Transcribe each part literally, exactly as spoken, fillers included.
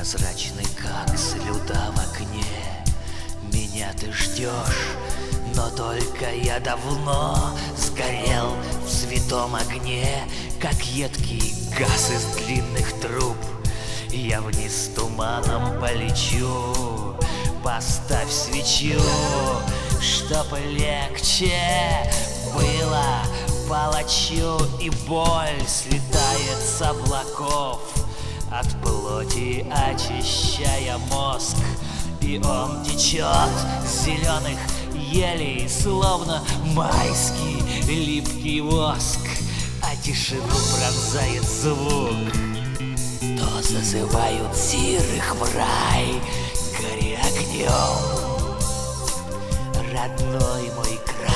Прозрачный, как слюда в окне, меня ты ждешь, но только я давно сгорел в святом огне, как едкий газ из длинных труб. Я вниз туманом полечу, поставь свечу, чтоб легче было палачу, и боль слетает с облаков, от плоти очищая мозг. И он течет с зеленых елей, словно майский липкий воск, а тишину пронзает звук. То зазывают сирых в рай, гори огнем, родной мой край.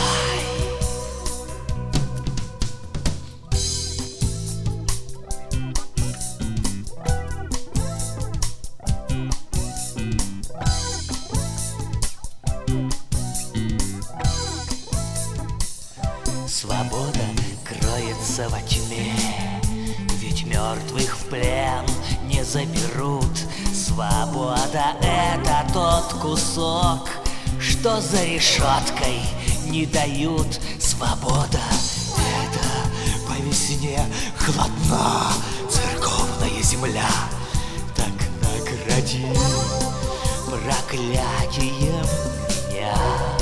Свобода кроется во тьме, ведь мертвых в плен не заберут. Свобода — это тот кусок, что за решеткой не дают. Свобода — это по весне холодна церковная земля. Так награди проклятием меня.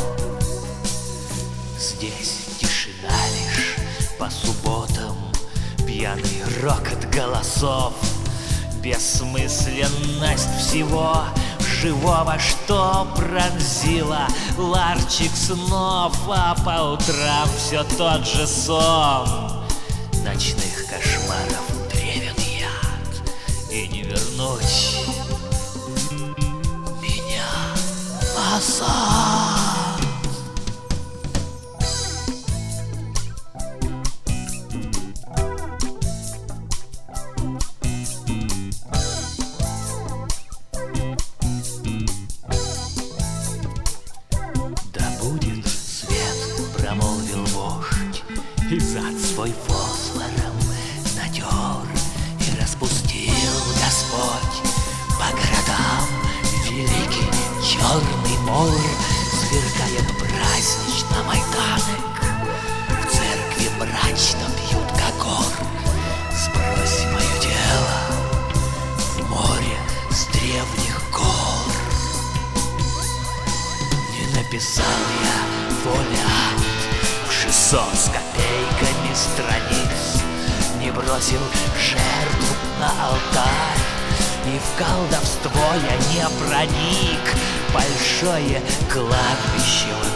Здесь тишина лишь по субботам, пьяный рокот голосов, бессмысленность всего живого, что пронзила ларчик снов, а по утрам все тот же сон ночных кошмаров, древен яд, и не вернуть меня назад. Промолвил вождь, и зад свой фосфором натер, и распустил Господь по городам великий черный мор. Сверкает празднично Майданек, в церкви мрачно бьют гагор. Сбрось мое тело в море с древних гор. Не написал я фолиант в шестьсот с копейками страниц, не бросил жертву на алтарь, и в колдовство я не проник. Большое кладбище